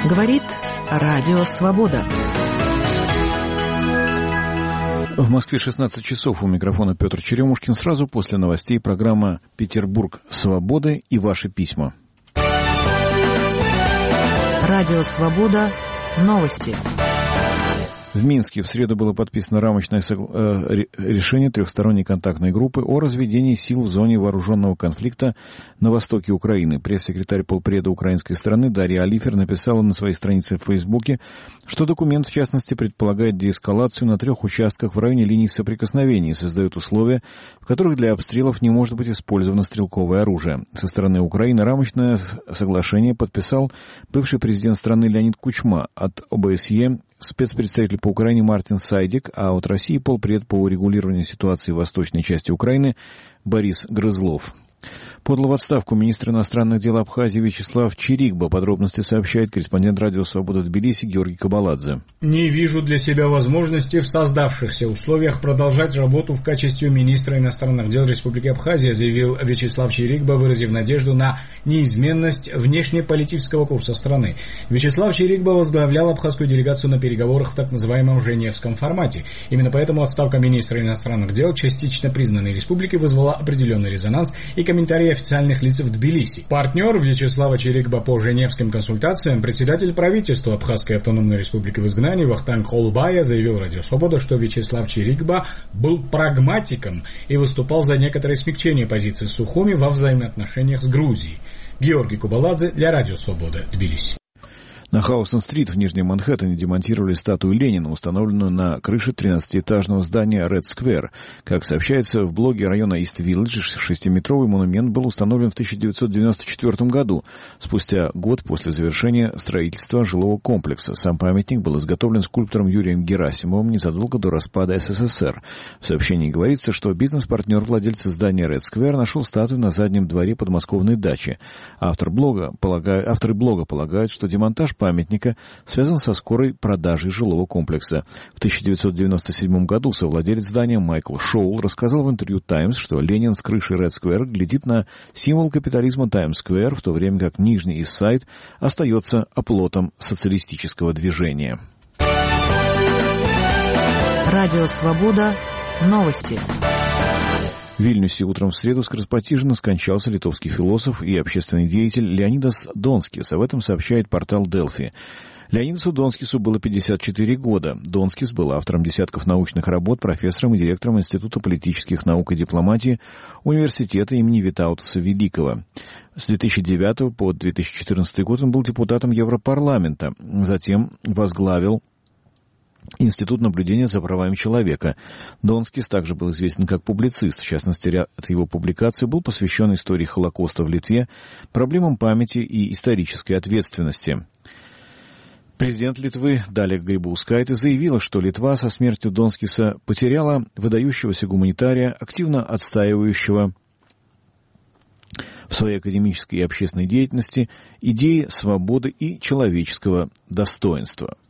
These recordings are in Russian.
Говорит Радио Свобода. В Москве 16 часов. У микрофона Петр Черемушкин. Сразу после новостей программа «Петербург свободы» и ваши письма. Радио Свобода. Новости. В Минске в среду было подписано рамочное решение трехсторонней контактной группы о разведении сил в зоне вооруженного конфликта на востоке Украины. Пресс-секретарь полпреда украинской стороны Дарья Алифер написала на своей странице в Фейсбуке, что документ, в частности, предполагает деэскалацию на 3 участках в районе линии соприкосновения и создает условия, в которых для обстрелов не может быть использовано стрелковое оружие. Со стороны Украины рамочное соглашение подписал бывший президент страны Леонид Кучма. От ОБСЕ спецпредставитель по Украине Мартин Сайдик, а от России полпред по урегулированию ситуации в восточной части Украины Борис Грызлов. Подал в отставку министр иностранных дел Абхазии Вячеслав Чирикба. Подробности сообщает корреспондент Радио Свобода Тбилиси Георгий Кабаладзе. Не вижу для себя возможности в создавшихся условиях продолжать работу в качестве министра иностранных дел Республики Абхазия, заявил Вячеслав Чирикба, выразив надежду на неизменность внешнеполитического курса страны. Вячеслав Чирикба возглавлял абхазскую делегацию на переговорах в так называемом Женевском формате. Именно поэтому отставка министра иностранных дел частично признанной республики вызвала определенный резонанс и комментарии официальных лиц в Тбилиси. Партнер Вячеслава Чирикба по женевским консультациям, председатель правительства Абхазской автономной республики в изгнании Вахтанг Холбая, заявил Радио Свобода, что Вячеслав Чирикба был прагматиком и выступал за некоторое смягчение позиции Сухуми во взаимоотношениях с Грузией. Георгий Кабаладзе для Радио Свобода, Тбилиси. На Хаустон-стрит в Нижнем Манхэттене демонтировали статую Ленина, установленную на крыше 13-этажного здания Ред Сквер. Как сообщается в блоге района Ист-Виллидж, 6-метровый монумент был установлен в 1994 году, спустя год после завершения строительства жилого комплекса. Сам памятник был изготовлен скульптором Юрием Герасимовым незадолго до распада СССР. В сообщении говорится, что бизнес-партнер владельца здания Ред Сквер нашел статую на заднем дворе подмосковной дачи. Авторы блога полагают, что демонтаж памятника связан со скорой продажей жилого комплекса. В 1997 году совладелец здания Майкл Шоул рассказал в интервью «Таймс», что Ленин с крыши Ред Сквер глядит на символ капитализма Таймс-сквер, в то время как Нижний Ист-Сайд остается оплотом социалистического движения. Радио Свобода. Новости. В Вильнюсе утром в среду скоропостижно скончался литовский философ и общественный деятель Леонидас Донскис. Об этом сообщает портал Delphi. Леонидасу Донскису было 54 года. Донскис был автором десятков научных работ, профессором и директором Института политических наук и дипломатии Университета имени Витаутаса Великого. С 2009 по 2014 год он был депутатом Европарламента. Затем возглавил Институт наблюдения за правами человека. Донскис также был известен как публицист. В частности, ряд его публикаций был посвящен истории Холокоста в Литве, проблемам памяти и исторической ответственности. Президент Литвы Далия Грибаускайте заявила, что Литва со смертью Донскиса потеряла выдающегося гуманитария, активно отстаивающего в своей академической и общественной деятельности идеи свободы и человеческого достоинства.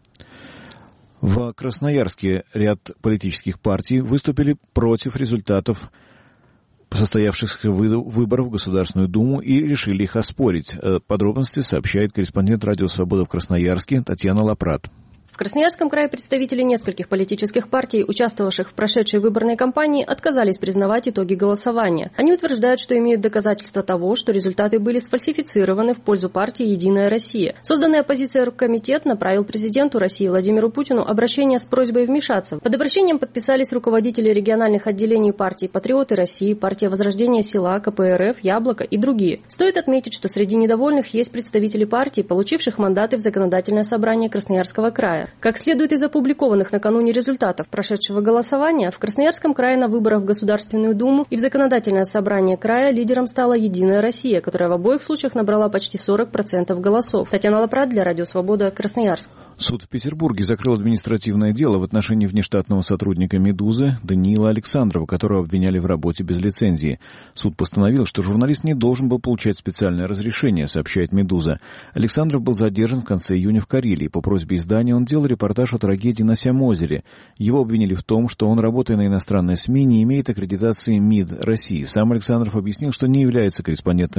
В Красноярске ряд политических партий выступили против результатов состоявшихся выборов в Государственную Думу и решили их оспорить. Подробности сообщает корреспондент Радио Свобода в Красноярске Татьяна Лапрат. В Красноярском крае представители нескольких политических партий, участвовавших в прошедшей выборной кампании, отказались признавать итоги голосования. Они утверждают, что имеют доказательства того, что результаты были сфальсифицированы в пользу партии «Единая Россия». Созданный оппозицией оргкомитет направил президенту России Владимиру Путину обращение с просьбой вмешаться. Под обращением подписались руководители региональных отделений партии «Патриоты России», партия Возрождения села, КПРФ, Яблоко и другие. Стоит отметить, что среди недовольных есть представители партий, получивших мандаты в Законодательное собрание Красноярского края. Как следует из опубликованных накануне результатов прошедшего голосования, в Красноярском крае на выборах в Государственную Думу и в Законодательное собрание края лидером стала «Единая Россия», которая в обоих случаях набрала почти 40% голосов. Татьяна Лапрат для Радио Свобода, Красноярск. Суд в Петербурге закрыл административное дело в отношении внештатного сотрудника «Медузы» Даниила Александрова, которого обвиняли в работе без лицензии. Суд постановил, что журналист не должен был получать специальное разрешение, сообщает «Медуза». Александров был задержан в конце июня в Карелии. По просьбе издания он делал репортаж о трагедии на Сямозере. Его обвинили в том, что он, работая на иностранной СМИ, не имеет аккредитации МИД России. Сам Александров объяснил, что не является корреспондентом